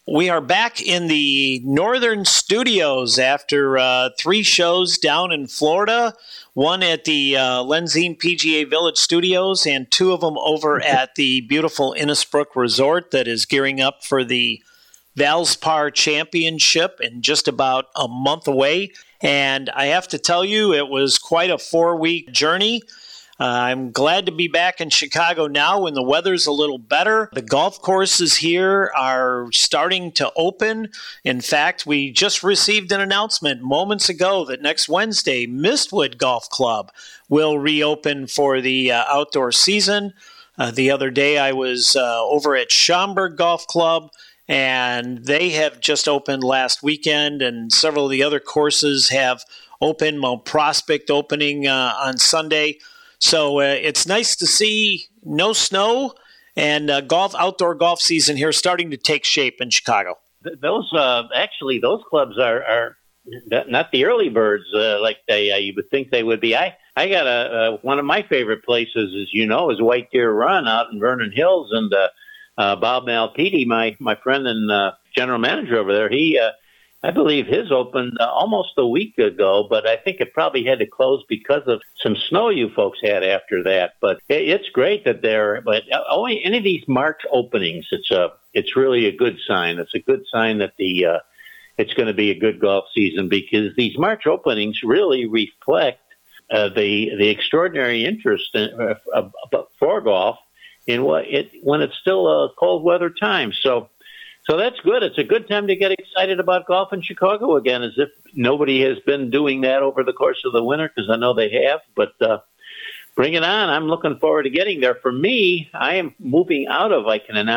We are back in the northern studios after 3 shows down in Florida, one at the Lenzine PGA Village Studios and 2 of them over at the beautiful Innisbrook Resort that is gearing up for the Valspar Championship in just about a month away. And I have to tell you, it was quite a 4-week journey. I'm glad to be back in Chicago now when the weather's a little better. The golf courses here are starting to open. In fact, we just received an announcement moments ago that next Wednesday, Mistwood Golf Club will reopen for the outdoor season. The other day I was over at Schaumburg Golf Club, and they have just opened last weekend, and several of the other courses have opened. Mount Prospect opening on Sunday. So it's nice to see no snow and outdoor golf season here starting to take shape in Chicago. Those clubs are not the early birds like you would think they would be. I got one of my favorite places, as you know, is White Deer Run out in Vernon Hills, and Bob Malpiti, my friend and general manager over there, I believe his opened almost a week ago, but I think it probably had to close because of some snow you folks had after that. But it's great that but only any of these March openings, it's really a good sign. It's a good sign that it's going to be a good golf season, because these March openings really reflect the extraordinary interest for golf when it's still a cold weather time. So that's good. It's a good time to get excited about golf in Chicago again, as if nobody has been doing that over the course of the winter, because I know they have. But bring it on. I'm looking forward to getting there. For me, I am moving out of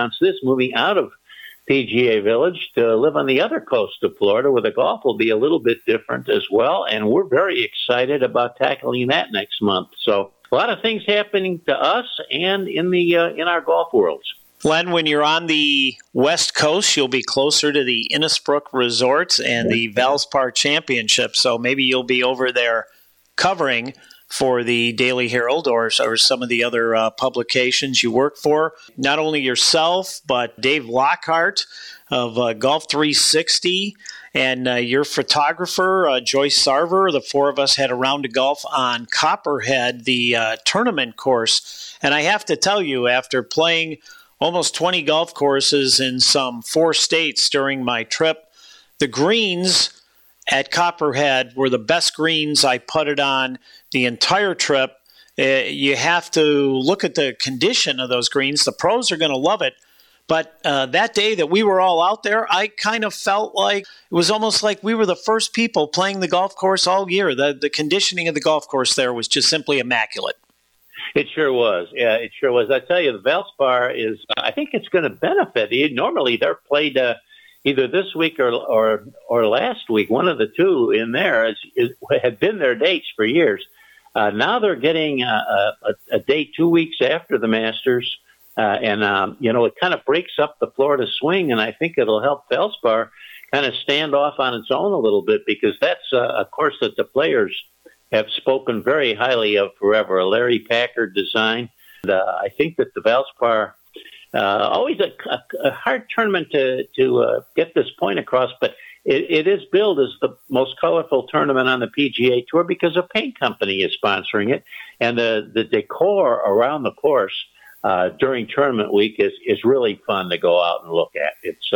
PGA Village to live on the other coast of Florida, where the golf will be a little bit different as well. And we're very excited about tackling that next month. So a lot of things happening to us and in our golf worlds. Len, when you're on the West Coast, you'll be closer to the Innisbrook Resort and the Valspar Championship, so maybe you'll be over there covering for the Daily Herald or some of the other publications you work for. Not only yourself, but Dave Lockhart of Golf 360 and your photographer, Joyce Sarver. The 4 of us had a round of golf on Copperhead, the tournament course. And I have to tell you, after playing almost 20 golf courses in some 4 states during my trip, the greens at Copperhead were the best greens I putted on the entire trip. You have to look at the condition of those greens. The pros are going to love it. But that day that we were all out there, I kind of felt like it was almost like we were the first people playing the golf course all year. The conditioning of the golf course there was just simply immaculate. It sure was. Yeah, it sure was. I tell you, the Valspar I think it's going to benefit. Normally they're played either this week or last week. One of the two in there had been their dates for years. Now they're getting a date 2 weeks after the Masters. And it kind of breaks up the Florida swing, and I think it'll help Valspar kind of stand off on its own a little bit, because that's a course that the players have spoken very highly of forever, a Larry Packard design. And, I think that the Valspar, always a hard tournament to get this point across, but it is billed as the most colorful tournament on the PGA Tour because a paint company is sponsoring it, and the decor around the course during tournament week is really fun to go out and look at. It's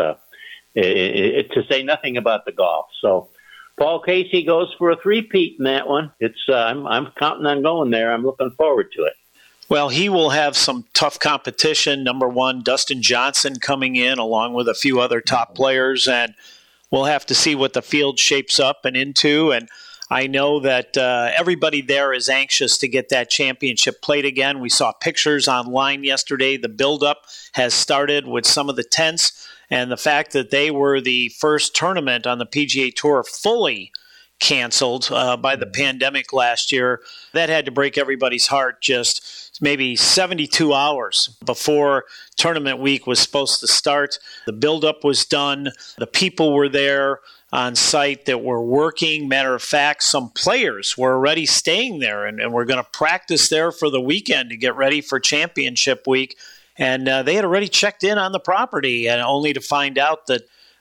to say nothing about the golf. So Paul Casey goes for a three-peat in that one. I'm counting on going there. I'm looking forward to it. Well, he will have some tough competition. Number one, Dustin Johnson coming in along with a few other top players, and we'll have to see what the field shapes up and into. And I know that everybody there is anxious to get that championship played again. We saw pictures online yesterday. The buildup has started with some of the tents, and the fact that they were the first tournament on the PGA Tour fully canceled by the pandemic last year, that had to break everybody's heart just maybe 72 hours before tournament week was supposed to start. The buildup was done. The people were there on site that were working. Matter of fact, some players were already staying there and were going to practice there for the weekend to get ready for championship week. And they had already checked in on the property, and only to find out that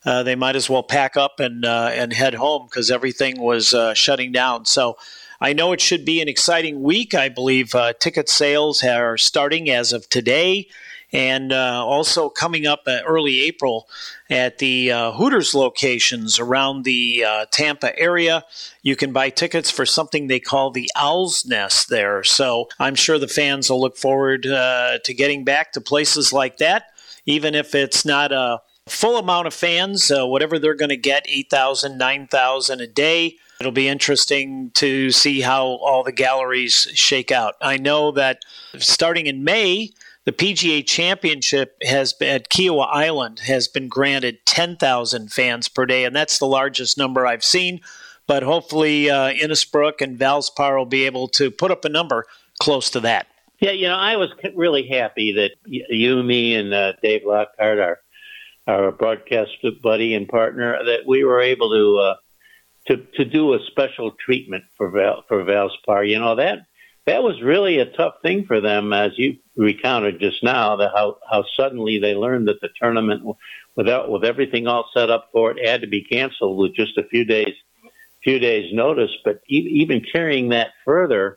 they might as well pack up and head home because everything was shutting down. So I know it should be an exciting week. I believe ticket sales are starting as of today. And also coming up early April at the Hooters locations around the Tampa area, you can buy tickets for something they call the Owl's Nest there. So I'm sure the fans will look forward to getting back to places like that, even if it's not a full amount of fans, whatever they're going to get, 8,000, 9,000 a day. It'll be interesting to see how all the galleries shake out. I know that starting in May, the PGA Championship at Kiowa Island has been granted 10,000 fans per day, and that's the largest number I've seen. But hopefully Innisbrook and Valspar will be able to put up a number close to that. Yeah, I was really happy that you, me, and Dave Lockhart, our broadcast buddy and partner, that we were able to do a special treatment for Valspar. That was really a tough thing for them, as you recounted just now, how suddenly they learned that the tournament, with everything all set up for it, had to be canceled with just a few days notice. But even carrying that further,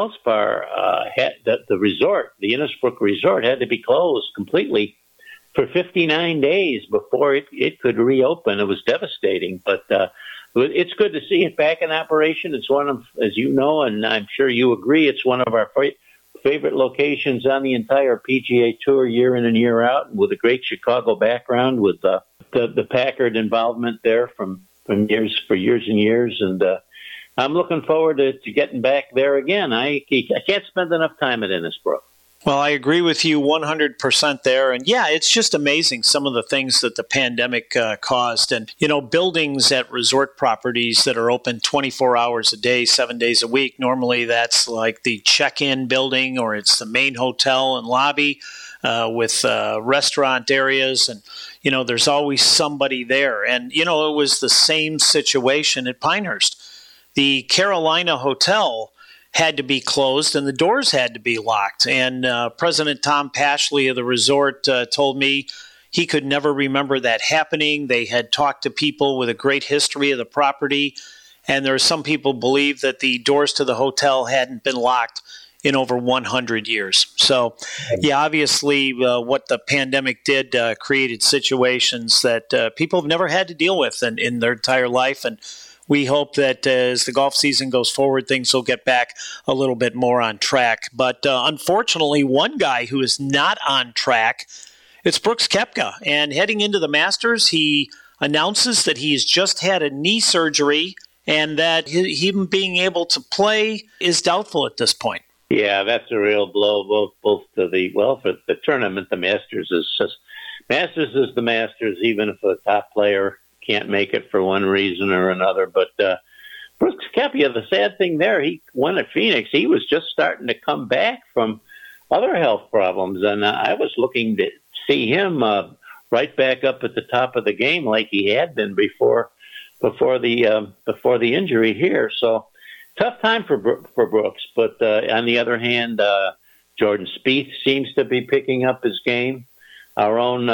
Valspar had the resort, the Innisbrook Resort, had to be closed completely for 59 days before it could reopen. It was devastating, but it's good to see it back in operation. It's one of, as you know, and I'm sure you agree, it's one of our favorite locations on the entire PGA Tour, year in and year out, with a great Chicago background, with the Packard involvement there for years and years. And I'm looking forward to getting back there again. I can't spend enough time at Innisbrook. Well, I agree with you 100% there. And yeah, it's just amazing some of the things that the pandemic caused. And, buildings at resort properties that are open 24 hours a day, 7 days a week. Normally that's like the check-in building, or it's the main hotel and lobby with restaurant areas. And, there's always somebody there. And, it was the same situation at Pinehurst. The Carolina Hotel had to be closed and the doors had to be locked. And President Tom Pashley of the resort told me he could never remember that happening. They had talked to people with a great history of the property, and there are some people believe that the doors to the hotel hadn't been locked in over 100 years. So, yeah, obviously what the pandemic did created situations that people have never had to deal with in their entire life. And we hope that as the golf season goes forward, things will get back a little bit more on track. But unfortunately, one guy who is not on track, it's Brooks Koepka. And heading into the Masters, he announces that he's just had a knee surgery and that him being able to play is doubtful at this point. Yeah, that's a real blow, both to for the tournament. The Masters is the Masters, even if a top player can't make it for one reason or another. But Brooks Koepka, the sad thing there, he won at Phoenix. He was just starting to come back from other health problems, and I was looking to see him right back up at the top of the game like he had been before the injury here. So tough time for Brooks. But on the other hand, Jordan Spieth seems to be picking up his game. Our own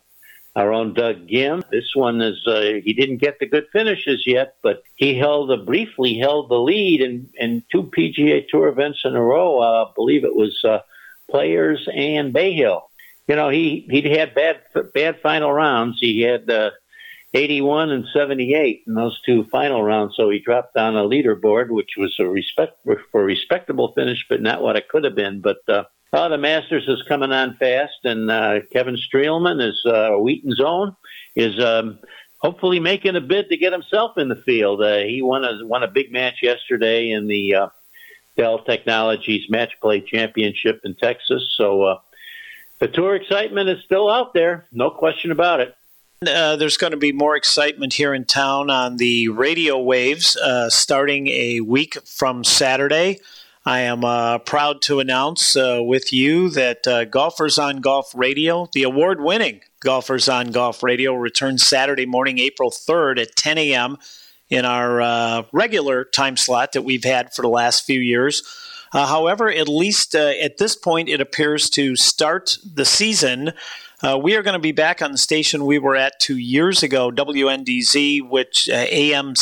Doug Ghim. This one is he didn't get the good finishes yet, but he briefly held the lead in two PGA Tour events in a row. I believe it was Players and Bay Hill. He'd had bad final rounds. He had 81 and 78 in those two final rounds, so he dropped on a leaderboard, which was a respectable finish, but not what it could have been. But the Masters is coming on fast, and Kevin Streelman is Wheaton's own, is hopefully making a bid to get himself in the field. He won a big match yesterday in the Dell Technologies Match Play Championship in Texas. So the tour excitement is still out there, no question about it. There's going to be more excitement here in town on the radio waves starting a week from Saturday. I am proud to announce with you that Golfers on Golf Radio, the award-winning Golfers on Golf Radio, returns Saturday morning, April 3rd at 10 a.m. in our regular time slot that we've had for the last few years. However, at least at this point, it appears to start the season We are going to be back on the station we were at 2 years ago, WNDZ, which AM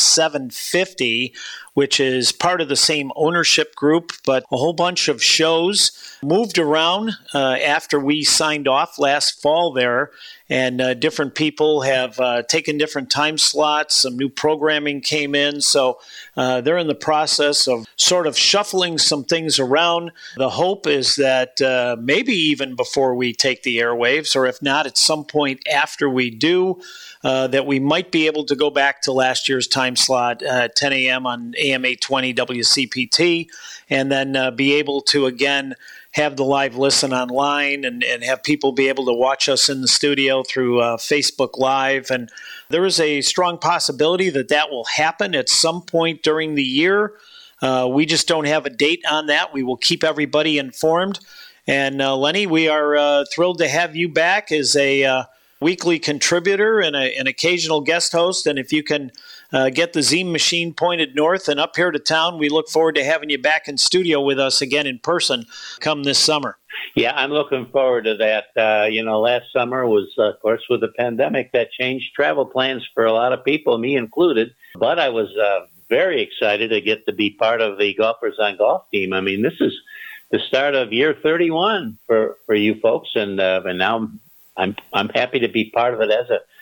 750, which is part of the same ownership group, but a whole bunch of shows moved around after we signed off last fall there. And different people have taken different time slots. Some new programming came in. So they're in the process of sort of shuffling some things around. The hope is that maybe even before we take the airwaves, or if not, at some point after we do, that we might be able to go back to last year's time slot, 10 a.m. on AM 820 WCPT, and then be able to, again, have the live listen online and have people be able to watch us in the studio through Facebook Live. And there is a strong possibility that that will happen at some point during the year. We just don't have a date on that. We will keep everybody informed. And Lenny, we are thrilled to have you back as a weekly contributor and an occasional guest host. And if you can get the Zeem machine pointed north and up here to town, we look forward to having you back in studio with us again in person come this summer. Yeah, I'm looking forward to that. Last summer was, of course, with the pandemic that changed travel plans for a lot of people, me included. But I was very excited to get to be part of the Golfers on Golf team. I mean, this is the start of year 31 for you folks, and now I'm happy to be part of it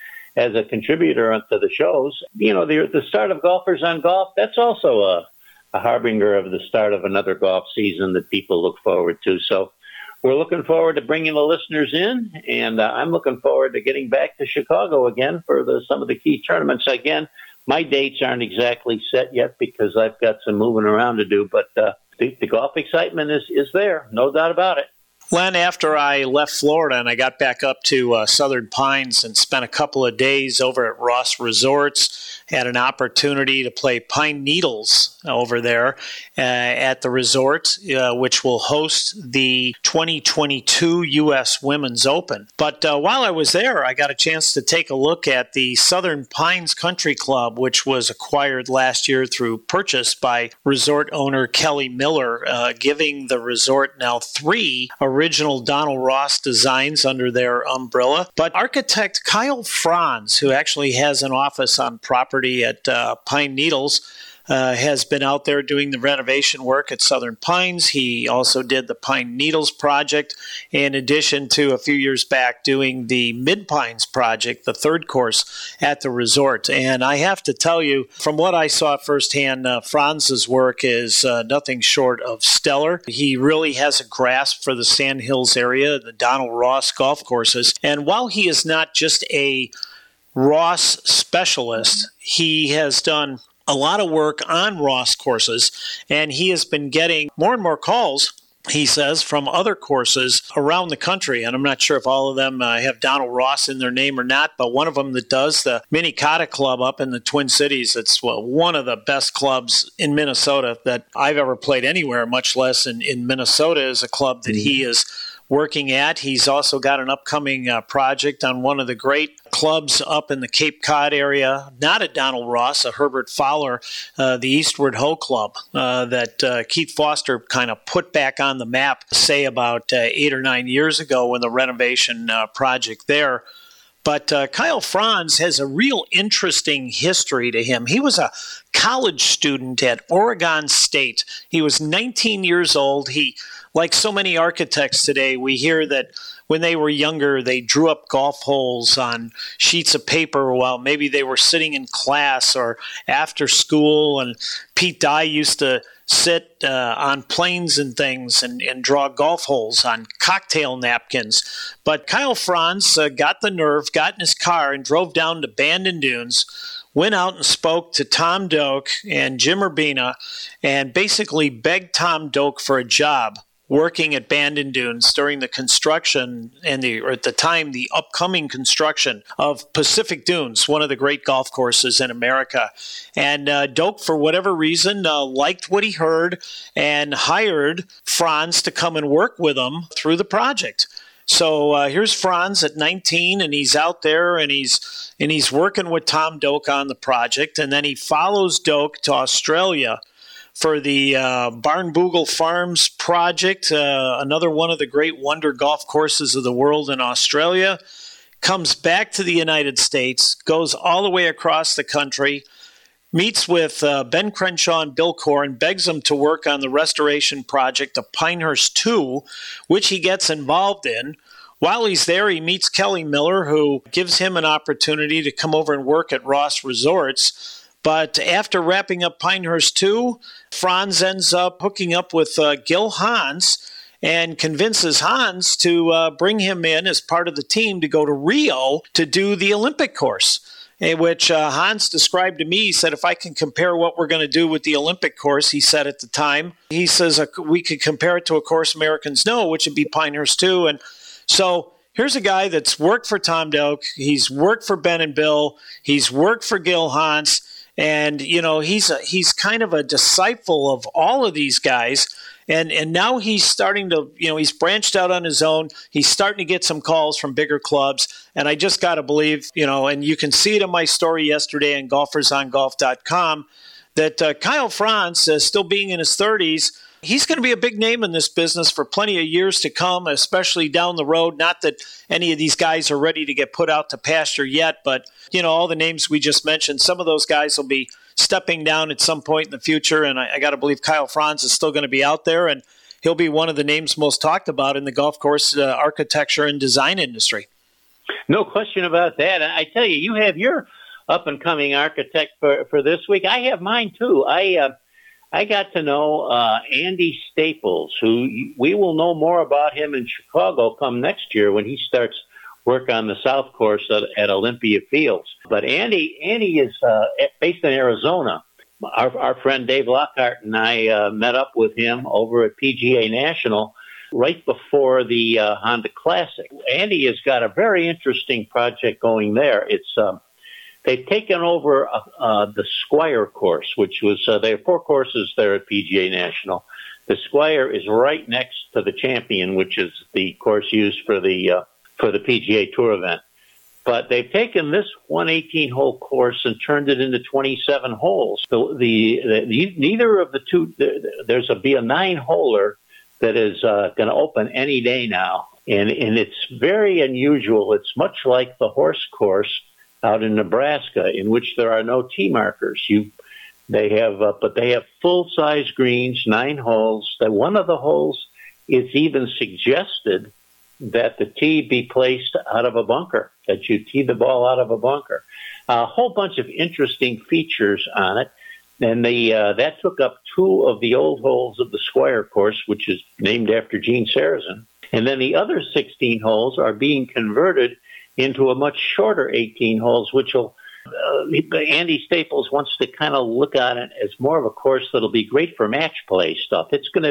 as a contributor to the shows. You know, the start of Golfers on Golf, that's also a harbinger of the start of another golf season that people look forward to. So we're looking forward to bringing the listeners in, and I'm looking forward to getting back to Chicago again for some of the key tournaments. Again, my dates aren't exactly set yet because I've got some moving around to do, but the golf excitement is there, no doubt about it. Len, after I left Florida and I got back up to Southern Pines and spent a couple of days over at Ross Resorts, had an opportunity to play Pine Needles over there at the resort, which will host the 2022 U.S. Women's Open. But while I was there, I got a chance to take a look at the Southern Pines Country Club, which was acquired last year through purchase by resort owner Kelly Miller, giving the resort now 3 original Donald Ross designs under their umbrella. But architect Kyle Franz, who actually has an office on property at Pine Needles, has been out there doing the renovation work at Southern Pines. He also did the Pine Needles project, in addition to a few years back doing the Mid Pines project, the 3rd course at the resort. And I have to tell you, from what I saw firsthand, Franz's work is nothing short of stellar. He really has a grasp for the Sand Hills area, the Donald Ross golf courses. And while he is not just a Ross specialist, he has done a lot of work on Ross courses, and he has been getting more and more calls, he says, from other courses around the country. And I'm not sure if all of them have Donald Ross in their name or not, but one of them that does, the Minnetonka Club up in the Twin Cities, it's one of the best clubs in Minnesota that I've ever played anywhere, much less in Minnesota, is a club that he is working at. He's also got an upcoming project on one of the great clubs up in the Cape Cod area, not a Donald Ross, a Herbert Fowler, the Eastward Hoe Club that Keith Foster kind of put back on the map, say about 8 or 9 years ago when the renovation project there. But Kyle Franz has a real interesting history to him. He was a college student at Oregon State. He was 19 years old. Like so many architects today, we hear that when they were younger, they drew up golf holes on sheets of paper while maybe they were sitting in class or after school. And Pete Dye used to sit on planes and things and draw golf holes on cocktail napkins. But Kyle Franz got the nerve, got in his car, and drove down to Bandon Dunes, went out and spoke to Tom Doak and Jim Urbina, and basically begged Tom Doak for a job working at Bandon Dunes during the construction or at the time, the upcoming construction of Pacific Dunes, one of the great golf courses in America. And Doak, for whatever reason, liked what he heard and hired Franz to come and work with him through the project. So here's Franz at 19, and he's out there, and he's working with Tom Doak on the project, and then he follows Doak to Australia for the Barnbougle Farms project, another one of the great wonder golf courses of the world in Australia. Comes back to the United States, goes all the way across the country, meets with Ben Crenshaw and Bill Corn, begs them to work on the restoration project of Pinehurst 2, which he gets involved in. While he's there, he meets Kelly Miller, who gives him an opportunity to come over and work at Ross Resorts. But after wrapping up Pinehurst 2, Franz ends up hooking up with Gil Hanse and convinces Hans to bring him in as part of the team to go to Rio to do the Olympic course, which Hans described to me. He said, if I can compare what we're going to do with the Olympic course, he said at the time, he says we could compare it to a course Americans know, which would be Pinehurst 2. And so here's a guy that's worked for Tom Doak. He's worked for Ben and Bill. He's worked for Gil Hanse. And, you know, he's kind of a disciple of all of these guys. And now he's starting to, you know, he's branched out on his own. He's starting to get some calls from bigger clubs. And I just got to believe, you know, and you can see it in my story yesterday on golfersongolf.com, that Kyle Franz, still being in his 30s, he's going to be a big name in this business for plenty of years to come, especially down the road. Not that any of these guys are ready to get put out to pasture yet, but, you know, all the names we just mentioned, some of those guys will be stepping down at some point in the future, and I got to believe Kyle Franz is still going to be out there, and he'll be one of the names most talked about in the golf course architecture and design industry. No question about that. I tell you, you have your up-and-coming architect for this week. I have mine, too. I got to know Andy Staples, who we will know more about him in Chicago come next year when he starts work on the South Course at Olympia Fields. But Andy is based in Arizona. Our friend Dave Lockhart and I met up with him over at PGA National right before the Honda Classic. Andy has got a very interesting project going there. It's they've taken over the Squire course, which was they have 4 courses there at PGA National. The Squire is right next to the Champion, which is the course used for the PGA Tour event. But they've taken this 118-hole course and turned it into 27 holes. So neither of the two, there's be a 9-holer that is going to open any day now. And it's very unusual. It's much like the horse course out in Nebraska, in which there are no tee markers. They have full-size greens, 9 holes. That one of the holes, it's even suggested that the tee be placed out of a bunker, that you tee the ball out of a bunker. A whole bunch of interesting features on it. And that took up 2 of the old holes of the Squire course, which is named after Gene Sarazen. And then the other 16 holes are being converted into a much shorter 18 holes, which will Andy Staples wants to kind of look at it as more of a course that'll be great for match play stuff. It's going to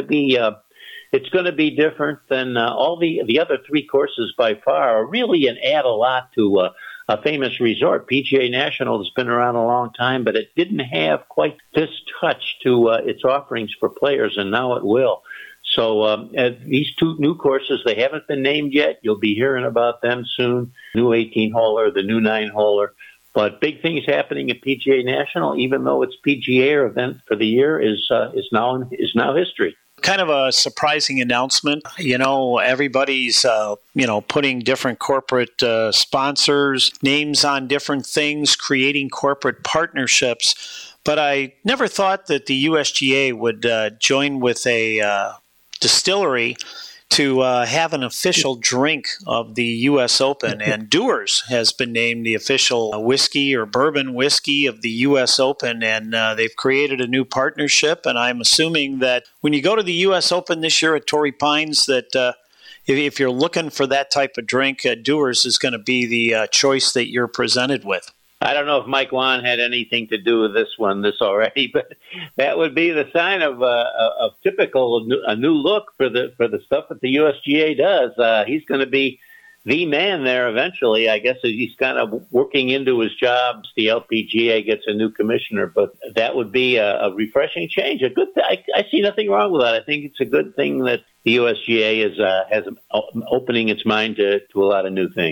be different than all the other 3 courses by far, really, and add a lot to a famous resort. PGA National has been around a long time, but it didn't have quite this touch to its offerings for players, and now it will. So these 2 new courses, they haven't been named yet. You'll be hearing about them soon. New 18-holer, the new 9-holer. But big things happening at PGA National, even though its PGA event for the year is now history. Kind of a surprising announcement. You know, everybody's, putting different corporate sponsors, names on different things, creating corporate partnerships. But I never thought that the USGA would join with a distillery to have an official drink of the U.S. Open. And Dewar's has been named the official whiskey or bourbon whiskey of the U.S. Open. And they've created a new partnership. And I'm assuming that when you go to the U.S. Open this year at Torrey Pines, that if you're looking for that type of drink, Dewar's is going to be the choice that you're presented with. I don't know if Mike Wan had anything to do with this already, but that would be the sign of typical a new look for the stuff that the USGA does. He's going to be the man there eventually. I guess he's kind of working into his job. The LPGA gets a new commissioner, but that would be a refreshing change. A good. I see nothing wrong with that. I think it's a good thing that the USGA has opening its mind to a lot of new things.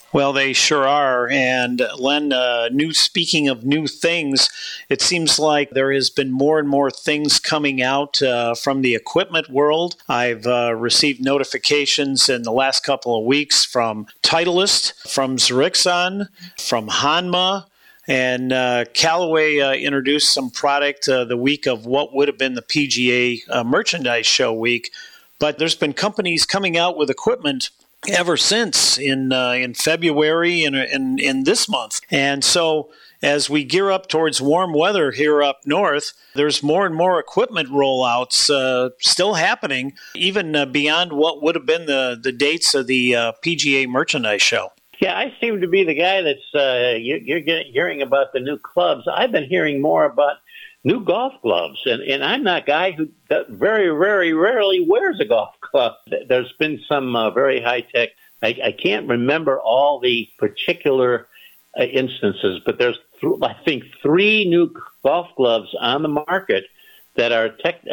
Well, they sure are. And Len, speaking of new things, it seems like there has been more and more things coming out from the equipment world. I've received notifications in the last couple of weeks from Titleist, from Zerixon, from Hanma. And Callaway introduced some product the week of what would have been the PGA Merchandise Show week. But there's been companies coming out with equipment ever since in February and in this month. And so as we gear up towards warm weather here up north, there's more and more equipment rollouts still happening, even beyond what would have been the dates of the PGA Merchandise Show. Yeah, I seem to be the guy that's you're hearing about the new clubs. I've been hearing more about new golf gloves, and I'm that guy who very, very rarely wears a golf glove. There's been some very high-tech, I can't remember all the particular instances, but there's, I think, 3 new golf gloves on the market that are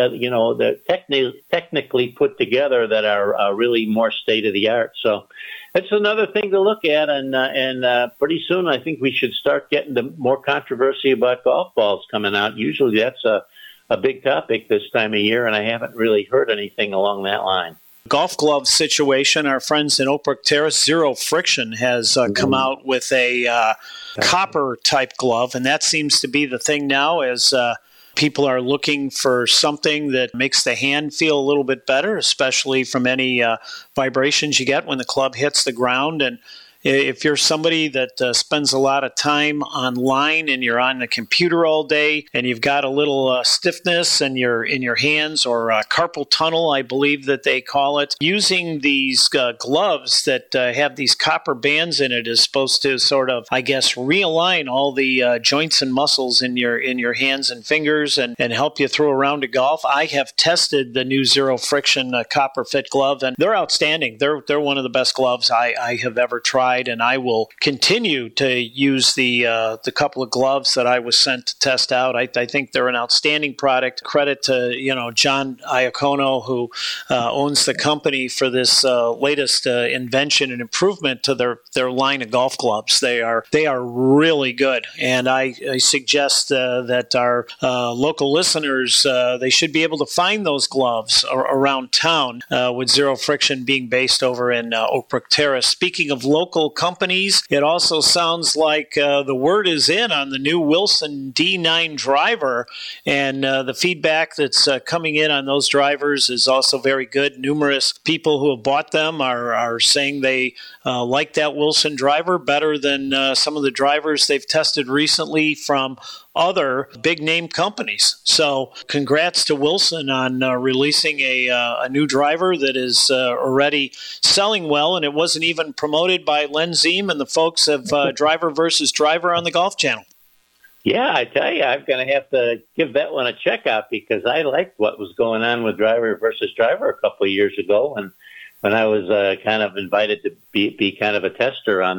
technically put together that are really more state-of-the-art. So it's another thing to look at, and pretty soon I think we should start getting the more controversy about golf balls coming out. Usually that's a big topic this time of year, and I haven't really heard anything along that line. Golf glove situation, our friends in Oak Brook Terrace, Zero Friction, has come out with a copper-type glove, and that seems to be the thing now as people are looking for something that makes the hand feel a little bit better, especially from any vibrations you get when the club hits the ground. And if you're somebody that spends a lot of time online and you're on the computer all day and you've got a little stiffness in your hands or carpal tunnel, I believe that they call it, using these gloves that have these copper bands in it is supposed to sort of, I guess, realign all the joints and muscles in your hands and fingers and help you throw around to golf. I have tested the new Zero Friction copper fit glove, and they're outstanding. They're one of the best gloves I have ever tried. And I will continue to use the couple of gloves that I was sent to test out. I think they're an outstanding product. Credit to John Iacono, who owns the company, for this latest invention and improvement to their line of golf gloves. They are really good, and I suggest that our local listeners they should be able to find those gloves around town. With Zero Friction being based over in Oak Brook Terrace. Speaking of local companies, it also sounds like the word is in on the new Wilson D9 driver, and the feedback that's coming in on those drivers is also very good. Numerous people who have bought them are saying they like that Wilson driver better than some of the drivers they've tested recently from other big name companies. So congrats to Wilson on releasing a new driver that is already selling well, and it wasn't even promoted by Len Ziem and the folks of Driver versus Driver on the Golf Channel. Yeah, I tell you, I'm going to have to give that one a check out because I liked what was going on with Driver versus Driver a couple of years ago, and when I was kind of invited to be kind of a tester on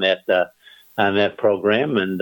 that program, and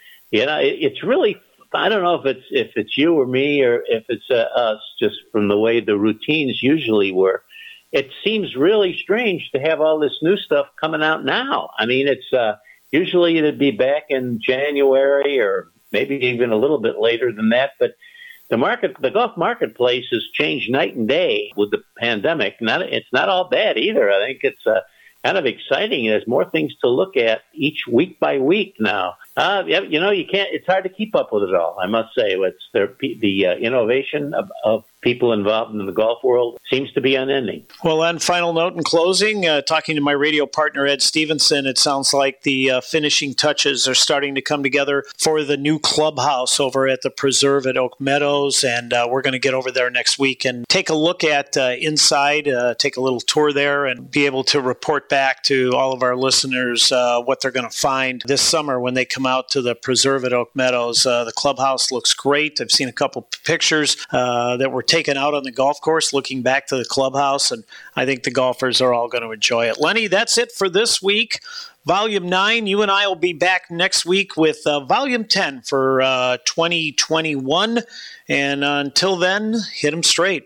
it's really, I don't know if it's you or me or if it's us, just from the way the routines usually were. It seems really strange to have all this new stuff coming out now. I mean, it's usually it'd be back in January or maybe even a little bit later than that. But the golf marketplace has changed night and day with the pandemic. It's not all bad either. I think it's kind of exciting. There's more things to look at each week by week now. You can't. It's hard to keep up with it all. I must say, it's the innovation of people involved in the golf world seems to be unending. Well, on final note in closing, talking to my radio partner, Ed Stevenson, it sounds like the finishing touches are starting to come together for the new clubhouse over at the Preserve at Oak Meadows, and we're going to get over there next week and take a look at inside, take a little tour there, and be able to report back to all of our listeners what they're going to find this summer when they come out to the Preserve at Oak Meadows. The clubhouse looks great. I've seen a couple pictures that were taken out on the golf course looking back to the clubhouse, and I think the golfers are all going to enjoy it. Lenny, that's it for this week. Volume 9, you and I will be back next week with Volume 10 for 2021, and until then, hit 'em straight.